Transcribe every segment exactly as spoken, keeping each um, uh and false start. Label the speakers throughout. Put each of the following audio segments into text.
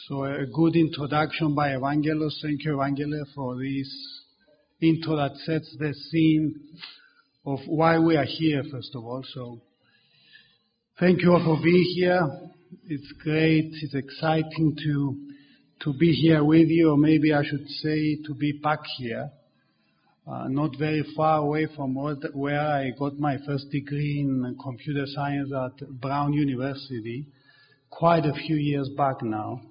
Speaker 1: So a good introduction by Evangelos. Thank you, Evangelos, for this intro that sets the scene of why we are here, first of all. So thank you all for being here. It's great, it's exciting to to be here with you, or maybe I should say to be back here. Uh, not very far away from where I got my first degree in computer science at Brown University, quite a few years back now.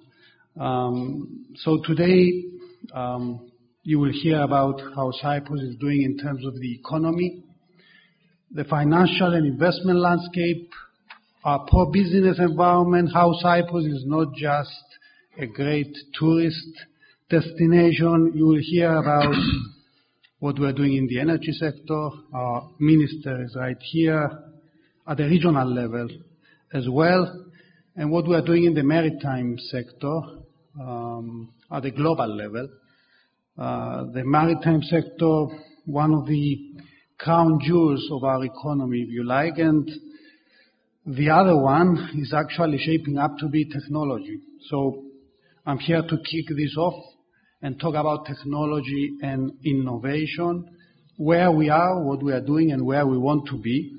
Speaker 1: Um, so today um, you will hear about how Cyprus is doing in terms of the economy, the financial and investment landscape, our pro-business environment, how Cyprus is not just a great tourist destination. You will hear about what we're doing in the energy sector. Our minister is right here at the regional level as well, and what we're doing in the maritime sector um, at the global level. Uh, the maritime sector, one of the crown jewels of our economy, if you like, and the other one is actually shaping up to be technology. So I'm here to kick this off and talk about technology and innovation, where we are, what we are doing, and where we want to be.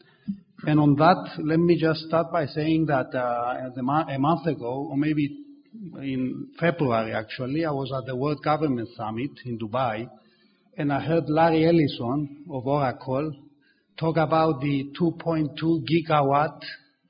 Speaker 1: And on that, let me just start by saying that uh, a month ago, or maybe in February actually, I was at the World Government Summit in Dubai, and I heard Larry Ellison of Oracle talk about the two point two gigawatt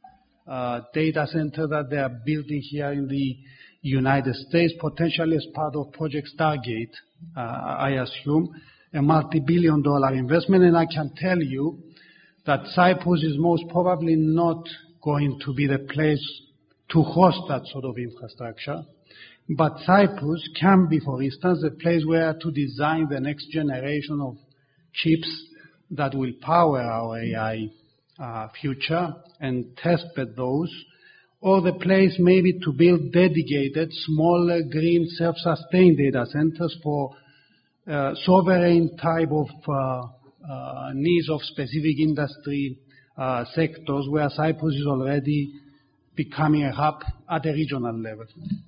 Speaker 1: uh, data center that they are building here in the United States, potentially as part of Project Stargate, uh, I assume, a multi-billion dollar investment. And I can tell you that Cyprus is most probably not going to be the place to host that sort of infrastructure. But Cyprus can be, for instance, a place where to design the next generation of chips that will power our A I uh, future and testbed those, or the place maybe to build dedicated, smaller, green, self-sustained data centers for uh, sovereign type of uh, uh, needs of specific industry uh, sectors, where Cyprus is already becoming a hub at a regional level.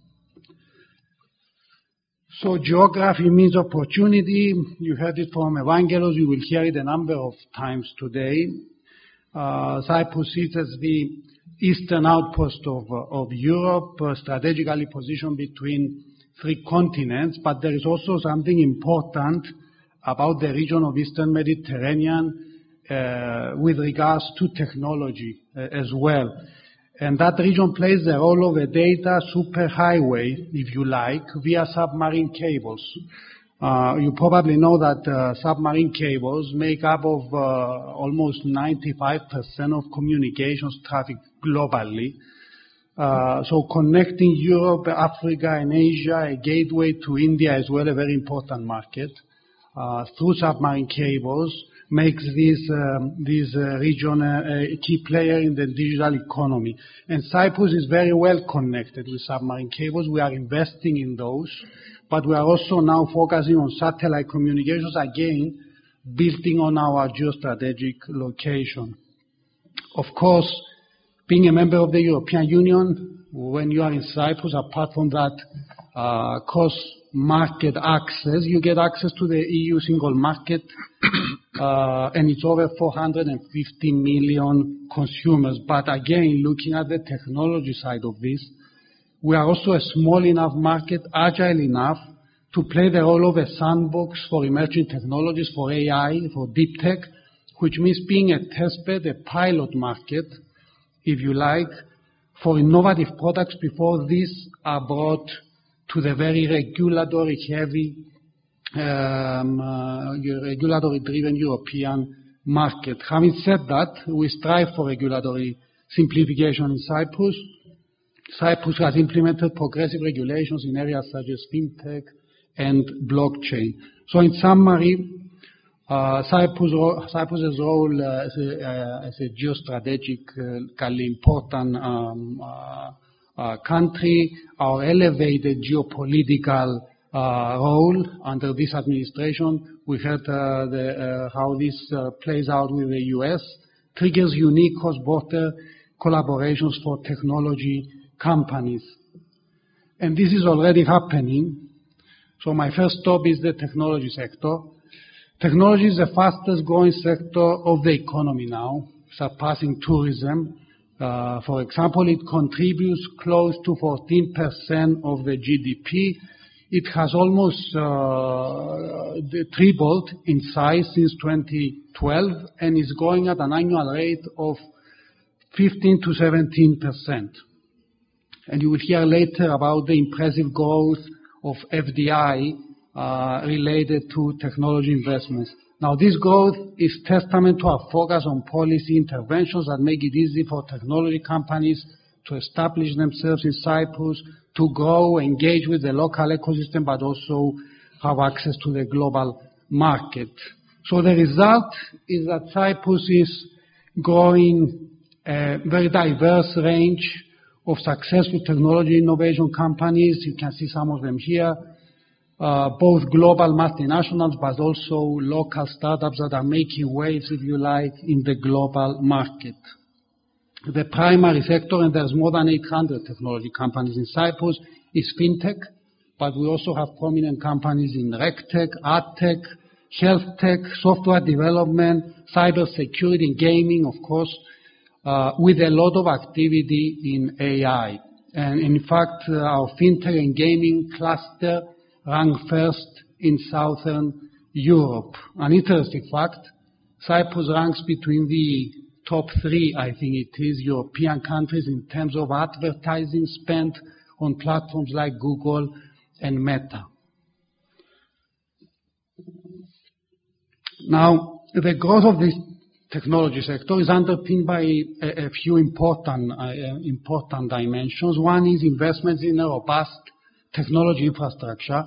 Speaker 1: So geography means opportunity. You heard it from Evangelos. You will hear it a number of times today. Uh, Cyprus sits as the eastern outpost of, of Europe, uh, strategically positioned between three continents, but there is also something important about the region of Eastern Mediterranean uh, with regards to technology uh, as well. And that region plays the role of a data superhighway, if you like, via submarine cables. Uh, you probably know that uh, submarine cables make up of uh, almost ninety-five percent of communications traffic globally. Uh, so connecting Europe, Africa, and Asia, a gateway to India as well, a very important market, uh, through submarine cables, makes this, um, this uh, region a, a key player in the digital economy. And Cyprus is very well connected with submarine cables. We are investing in those, but we are also now focusing on satellite communications, again, building on our geostrategic location. Of course, being a member of the European Union, when you are in Cyprus, apart from that uh, cross-market access, you get access to the E U single market, uh, and it's over four hundred fifty million consumers. But again, looking at the technology side of this, we are also a small enough market, agile enough to play the role of a sandbox for emerging technologies, for A I, for deep tech, which means being a testbed, a pilot market, if you like, for innovative products before these are brought to the very regulatory-heavy, um, uh, regulatory-driven European market. Having said that, we strive for regulatory simplification in Cyprus. Cyprus has implemented progressive regulations in areas such as fintech and blockchain. So in summary, uh, Cyprus, Cyprus's role uh, as, a, uh, as a geostrategically important um, uh, uh, country, our elevated geopolitical uh, role under this administration, we heard uh, the, uh, how this uh, plays out with the U S, triggers unique cross-border collaborations for technology companies. and this is already happening. So my first stop is the technology sector. Technology is the fastest growing sector of the economy now, surpassing tourism. Uh, for example, it contributes close to fourteen percent of the G D P. It has almost uh, tripled in size since twenty twelve and is growing at an annual rate of fifteen to seventeen percent. And you will hear later about the impressive growth of F D I uh, related to technology investments. Now, this growth is testament to our focus on policy interventions that make it easy for technology companies to establish themselves in Cyprus, to grow, engage with the local ecosystem, but also have access to the global market. So the result is that Cyprus is growing a very diverse range of successful technology innovation companies. You can see some of them here. Uh, both global multinationals, but also local startups that are making waves, if you like, in the global market. The primary sector, and there's more than eight hundred technology companies in Cyprus, is fintech, but we also have prominent companies in regtech, adtech, health tech, software development, cybersecurity, and gaming, of course, uh, with a lot of activity in A I. And in fact, uh, our fintech and gaming cluster ranked first in Southern Europe. An interesting fact, Cyprus ranks between the top three, I think it is, European countries in terms of advertising spent on platforms like Google and Meta. Now, the growth of this technology sector is underpinned by a, a few important, uh, important dimensions. One is investments in a robust technology infrastructure.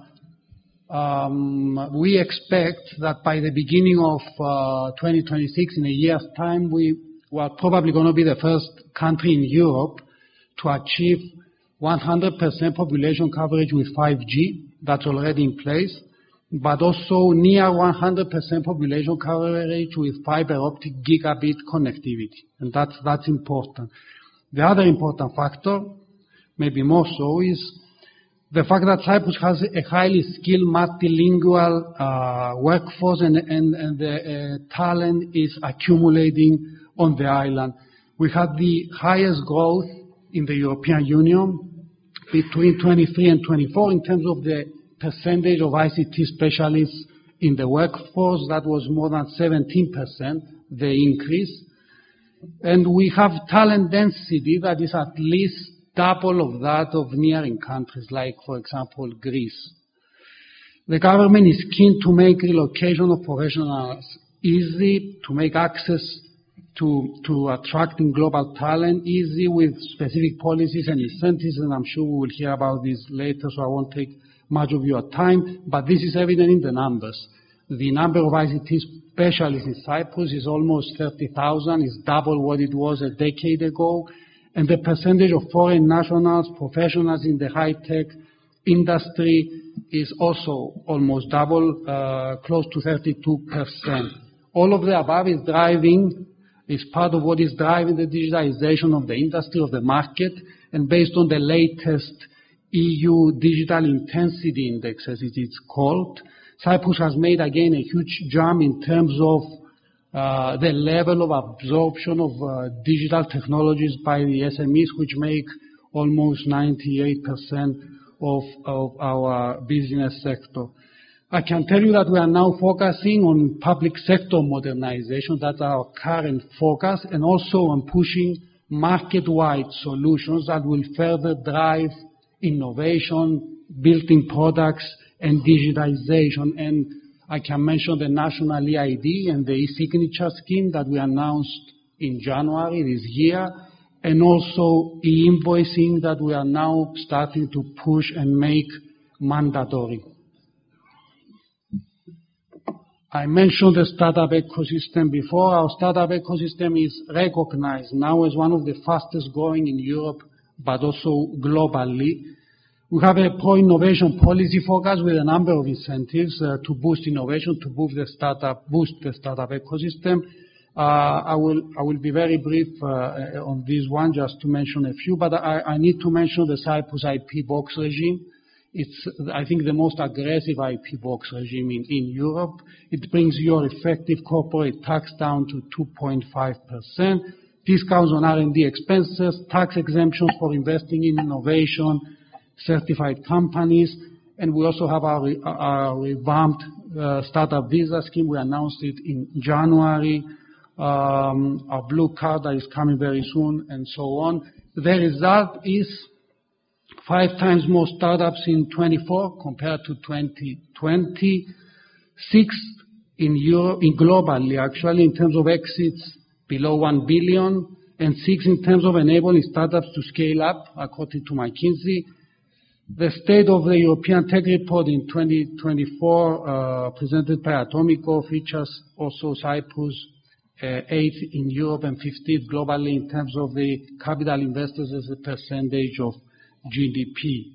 Speaker 1: Um, we expect that by the beginning of uh, twenty twenty-six, in a year's time, we are probably going to be the first country in Europe to achieve one hundred percent population coverage with five G. That's already in place, but also near one hundred percent population coverage with fiber optic gigabit connectivity, and that's, that's important. The other important factor, maybe more so, is the fact that Cyprus has a highly skilled multilingual uh, workforce, and, and, and the uh, talent is accumulating on the island. We had the highest growth in the European Union between twenty-three and twenty-four in terms of the percentage of I C T specialists in the workforce. That was more than seventeen percent, the increase. And we have talent density that is at least double of that of nearing countries like, for example, Greece. The government is keen to make relocation of professionals easy, to make access to, to attracting global talent easy with specific policies and incentives, and I'm sure we will hear about this later, so I won't take much of your time, but this is evident in the numbers. The number of I C T specialists in Cyprus is almost thirty thousand, it's double what it was a decade ago. And the percentage of foreign nationals, professionals in the high-tech industry is also almost double, uh, close to thirty-two percent. All of the above is driving, is part of what is driving the digitalization of the industry, of the market, and based on the latest E U Digital Intensity Index, as it is called, Cyprus has made again a huge jump in terms of Uh, the level of absorption of uh, digital technologies by the S M Es, which make almost ninety-eight percent of, of our business sector. I can tell you that we are now focusing on public sector modernization. That's our current focus, and also on pushing market-wide solutions that will further drive innovation, building products, and digitization. And I can mention the national E I D and the e-signature scheme that we announced in January this year, and also e-invoicing that we are now starting to push and make mandatory. I mentioned the startup ecosystem before. Our startup ecosystem is recognized now as one of the fastest growing in Europe, but also globally. We have a pro-innovation policy focus with a number of incentives uh, to boost innovation, to boost the startup, boost the startup ecosystem. Uh, I will I will be very brief uh, on this one, just to mention a few, but I, I need to mention the Cyprus I P box regime. It's, I think, the most aggressive I P box regime in, in Europe. It brings your effective corporate tax down to two point five percent, discounts on R and D expenses, tax exemptions for investing in innovation, certified companies, and we also have our, our revamped uh, startup visa scheme. We announced it in January. Um, our blue card that is coming very soon, and so on. The result is five times more startups in twenty-four compared to twenty twenty, sixth in Europe, in globally actually, in terms of exits below one billion, and six in terms of enabling startups to scale up, according to McKinsey. The State of the European Tech Report in twenty twenty-four, uh, presented by Atomico, features also Cyprus uh, eighth in Europe and fifteenth globally in terms of the capital investors as a percentage of G D P.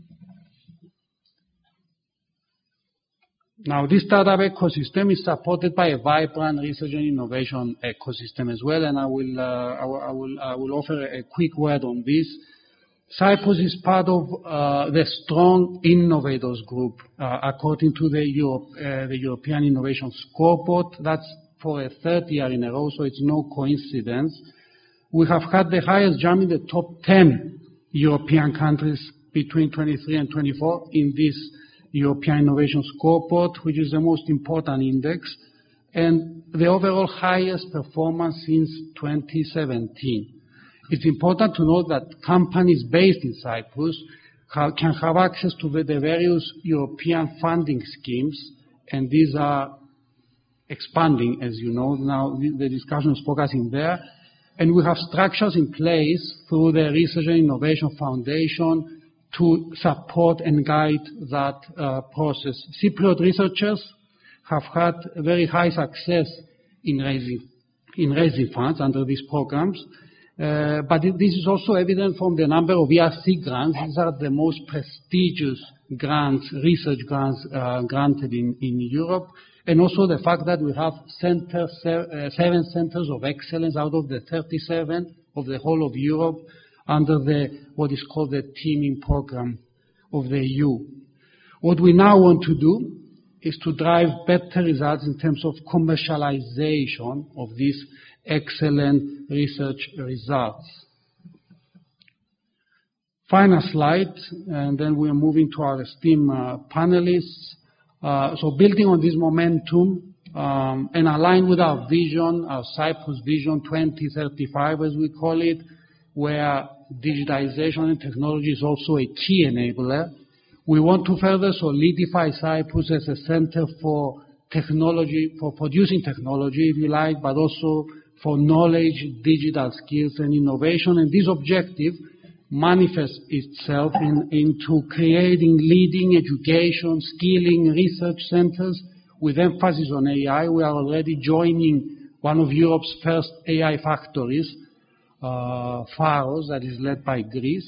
Speaker 1: Now, this startup ecosystem is supported by a vibrant research and innovation ecosystem as well, and I will, uh, I will, I will, I will offer a quick word on this. Cyprus is part of uh, the strong innovators group, uh, according to the, Europe, uh, the European Innovation Scoreboard. That's for a third year in a row, so it's no coincidence. We have had the highest jump in the top ten European countries between twenty-three and twenty-four in this European Innovation Scoreboard, which is the most important index, and the overall highest performance since twenty seventeen. It's important to note that companies based in Cyprus can have access to the various European funding schemes, and these are expanding, as you know. Now the discussion is focusing there. And we have structures in place through the Research and Innovation Foundation to support and guide that uh, process. Cypriot researchers have had very high success in raising, in raising funds under these programs. Uh, but it, this is also evident from the number of E R C grants. These are the most prestigious grants, research grants uh, granted in, in Europe. And also the fact that we have center, uh, seven centers of excellence out of the thirty-seven of the whole of Europe under the, what is called the teaming program of the E U. What we now want to do is to drive better results in terms of commercialization of these excellent research results. Final slide, and then we are moving to our esteemed uh, panelists. Uh, so building on this momentum um, and aligned with our vision, our Cyprus Vision twenty thirty-five, as we call it, where digitization and technology is also a key enabler, we want to further solidify Cyprus as a center for technology, for producing technology, if you like, but also for knowledge, digital skills, and innovation. And this objective manifests itself in, into creating leading education, skilling research centers with emphasis on A I. We are already joining one of Europe's first A I factories, uh, Pharos, that is led by Greece,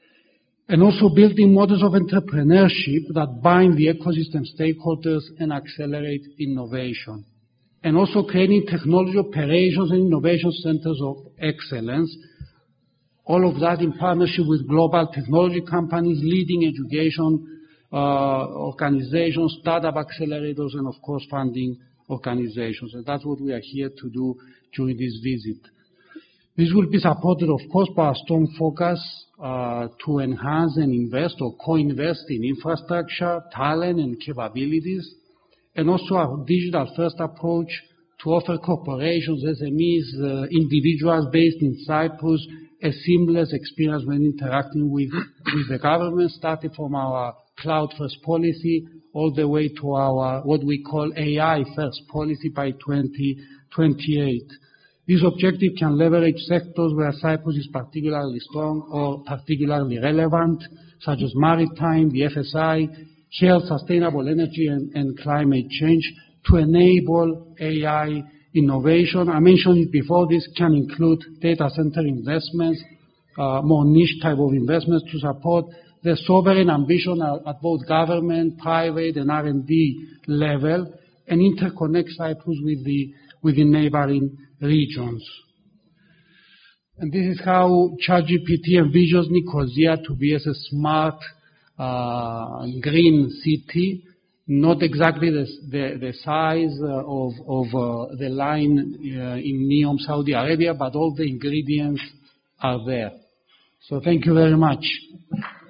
Speaker 1: and also building models of entrepreneurship that bind the ecosystem stakeholders and accelerate innovation. And also creating technology operations and innovation centers of excellence. All of that in partnership with global technology companies, leading education uh, organizations, startup accelerators, and of course funding organizations. And that's what we are here to do during this visit. This will be supported, of course, by a strong focus uh, to enhance and invest or co-invest in infrastructure, talent, and capabilities, and also our digital-first approach to offer corporations, S M Es, uh, individuals based in Cyprus, a seamless experience when interacting with, with the government, starting from our cloud-first policy all the way to our what we call A I-first policy by twenty twenty-eight. This objective can leverage sectors where Cyprus is particularly strong or particularly relevant, such as maritime, the F S I, health, sustainable energy, and, and climate change, to enable A I innovation. I mentioned it before, this can include data center investments, uh, more niche type of investments to support the sovereign ambition at, at both government, private, and R and D level, and interconnect Cyprus with the, within neighboring regions. And this is how ChatGPT envisions Nicosia to be as a smart, uh, green city, not exactly the, the, the size uh, of, of uh, the line uh, in Neom, Saudi Arabia, but all the ingredients are there. So thank you very much.